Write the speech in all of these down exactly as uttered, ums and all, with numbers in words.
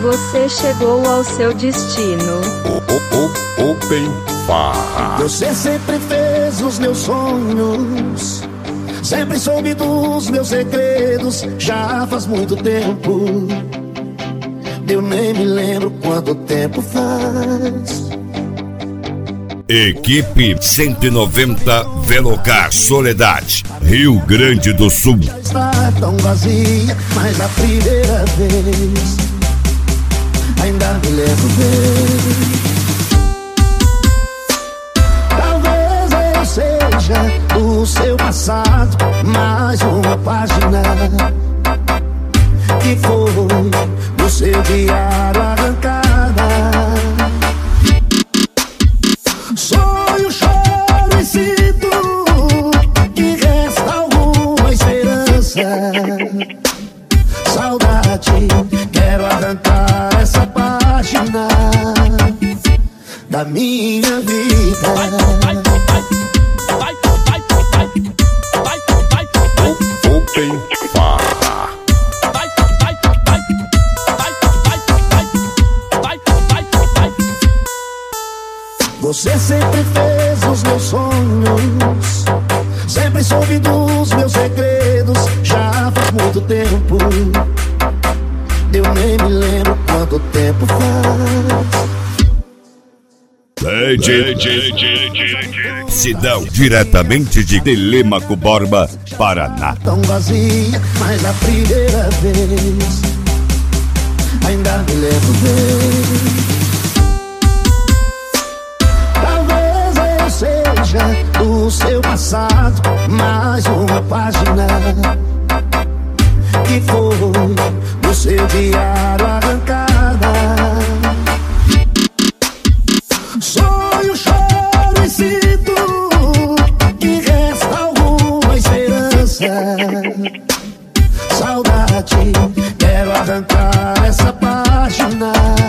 Você chegou ao seu destino. O, o, o, Open Farra. Você sempre fez os meus sonhos, sempre soube dos meus segredos. Já faz muito tempo, eu nem me lembro quanto tempo faz. Equipe cento e noventa Velocar Soledade, Rio Grande do Sul. Já está tão vazia, mas a primeira vez ainda me lembro bem. Talvez eu seja do seu passado, mais uma página que foi do seu diário arrancada. Sonho, choro e sinto que resta alguma esperança. Saudade, quero arrancar essa página da minha vida. Open Farra. Você sempre fez os meus sonhos, sempre soube dos meus segredos. Já faz muito tempo, eu nem me lembro quanto tempo faz. D J Sidão, diretamente de Telêmaco Borba, Paraná. Tão vazia, mas a primeira vez ainda me lembro bem. Seja do seu passado, mais uma página que foi do seu diário arrancada. Sonho, choro e sinto que resta alguma esperança. Saudade, quero arrancar essa página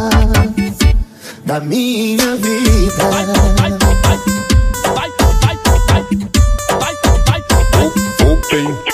da minha vida. Open